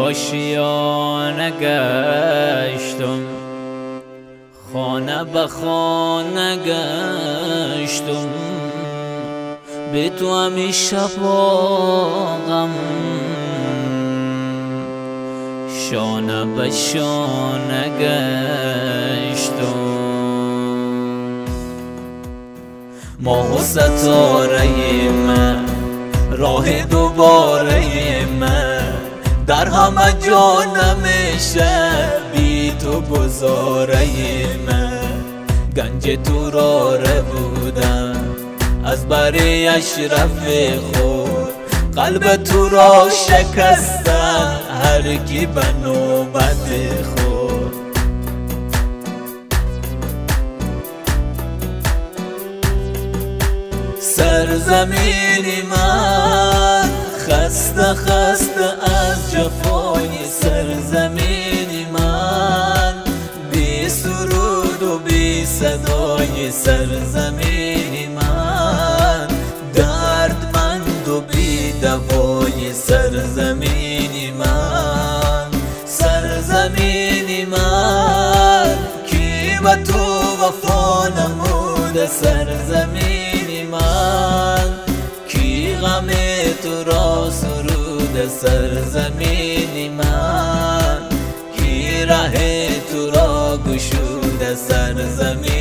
آشیانه گشتم، خانه به خانه گشتم، به تو همیشه باغم شانه به شانه گشتم. ماه و ستاره من، راه دوباره من، در همه جا نمیشه بی تو گذاره من. گنج تو را بودم از بری اشرف خود، قلب تو را شکستن هر کی به نوبت خود. سرزمین من خسته خسته از جفای، سرزمین من بی سرود و بی صدای، سرزمین من دردمند و بی دوای، سرزمین من، سرزمین من کی به تو وفا نموده، سرزمین من کی غم تو را سروده، سرزمین من کی ره تو را گشوده، سرزمین